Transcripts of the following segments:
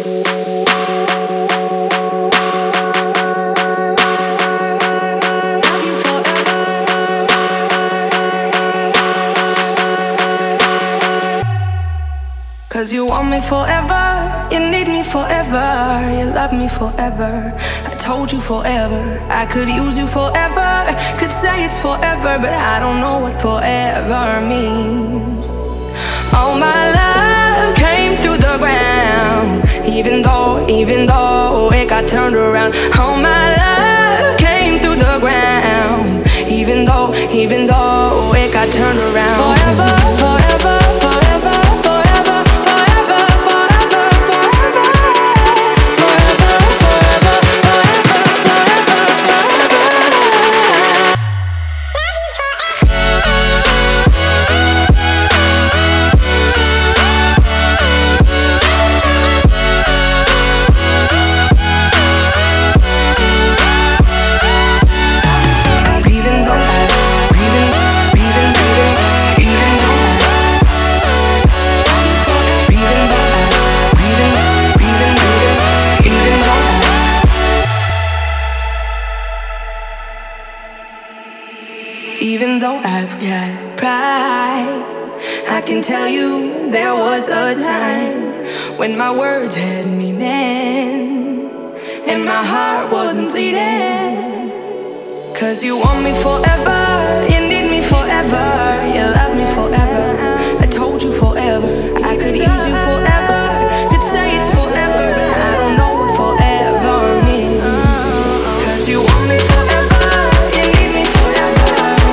'Cause you want me forever, you need me forever, you love me forever. I told you forever, I could use you forever. Could say it's forever, but I don't know what forever means. All my love came through the ground, even though it got turned around. All my love came through the ground, even though it got turned around. Forever, forever, forever, forever. Even though I've got pride, I can tell you there was a time when my words had meaning and my heart wasn't bleeding. 'Cause you want me forever, you need me forever, you love me forever. I told you forever, I could use you forever. Could say it's forever, but I don't know what forever means. 'Cause you want me forever, you need me forever.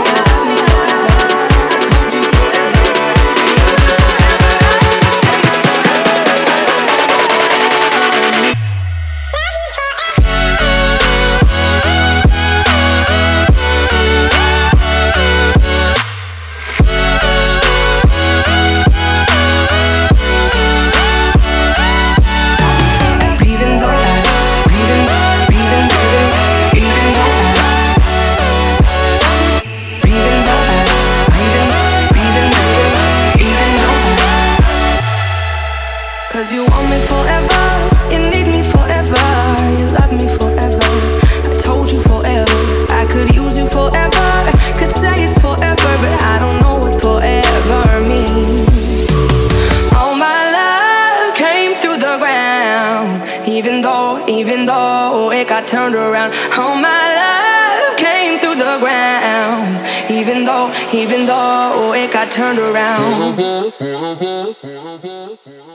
Cause you want me forever, you need me forever, you love me forever. I told you forever, I could use you forever. Could say it's forever, but I don't know what forever means. All my love came through the ground, even though it got turned around. All my love came through the ground, even though it got turned around.